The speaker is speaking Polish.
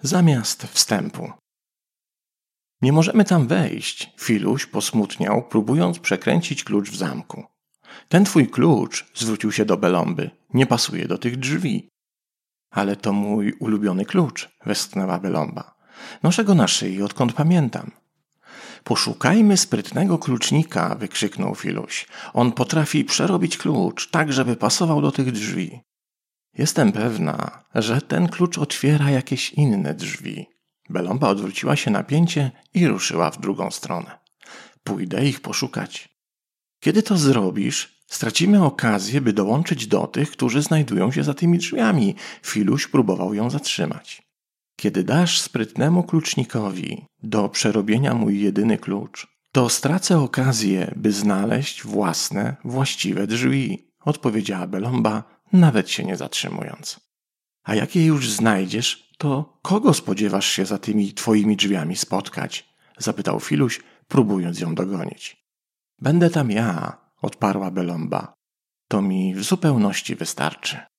zamiast wstępu. Nie możemy tam wejść, Filuś posmutniał, próbując przekręcić klucz w zamku. Ten twój klucz, zwrócił się do Belomby, nie pasuje do tych drzwi. Ale to mój ulubiony klucz, westchnęła Belomba. Noszę go na szyi, odkąd pamiętam. Poszukajmy sprytnego klucznika, wykrzyknął Filuś. On potrafi przerobić klucz, tak żeby pasował do tych drzwi. Jestem pewna, że ten klucz otwiera jakieś inne drzwi. Belomba odwróciła się na pięcie i ruszyła w drugą stronę. Pójdę ich poszukać. Kiedy to zrobisz, stracimy okazję, by dołączyć do tych, którzy znajdują się za tymi drzwiami. Filuś próbował ją zatrzymać. Kiedy dasz sprytnemu klucznikowi do przerobienia mój jedyny klucz, to stracę okazję, by znaleźć własne, właściwe drzwi, odpowiedziała Belomba, nawet się nie zatrzymując. A jak je już znajdziesz, to kogo spodziewasz się za tymi twoimi drzwiami spotkać? Zapytał Filuś, próbując ją dogonić. Będę tam ja, odparła Belomba. To mi w zupełności wystarczy.